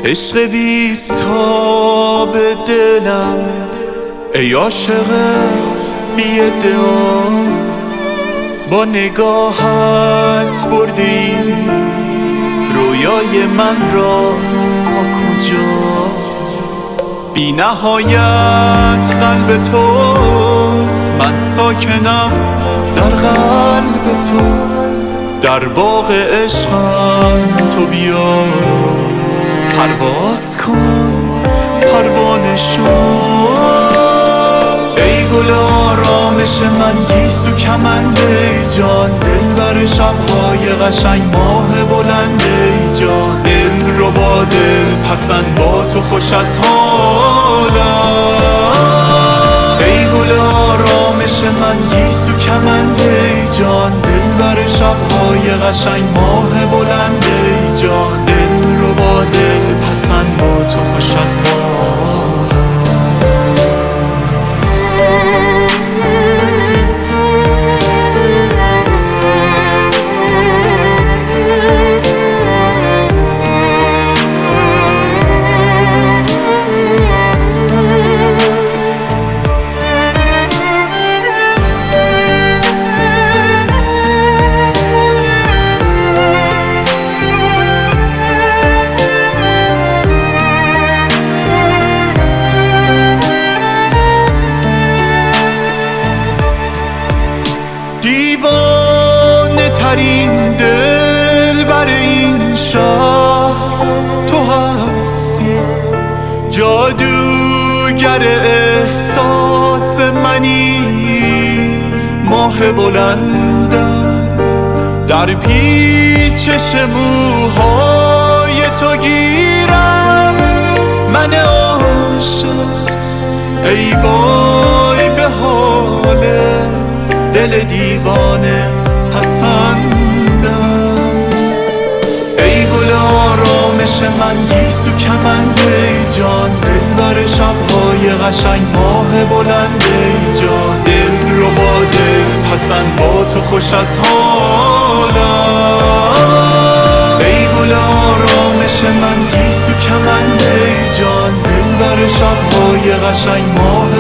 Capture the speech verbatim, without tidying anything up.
عشق بی تاب دلم، ای عاشق بی ادعا، با نگاهت بردی رویای من را تا کجا. بی نهایت قلب توست، من ساکنم در قلب تو، در باغ عشقم تو بیا، پرواز کن پروانه شو. ای گل آرامش من، گیسو کمند ای جان، دل بر شب‌های قشنگ ماه بلند ای جان، دل رو با دل پسند با تو خوش از حالم. ای گل آرامش من، گیسو کمند ای جان، دل بر شب‌های قشنگ ماه بلند ای جان، دل رو با دل پسند با تو خوش از حالم. دیوانه ترین دل بر این شهر تو هستی، جادوگر احساس منی، ماه بلندم در پیچش موهای تو گیرم، من عاشق ای وای به حال دل دیوانه پسندم. ای گل آرامش من، گیسو کمند ای جان، دل بر شب‌های قشنگ ماه بلند ای جان، دل رو با دل پسند با تو خوش از حالم. ای گل آرامش من، گیسو کمند ای جان، دل بر شب‌های قشنگ ماه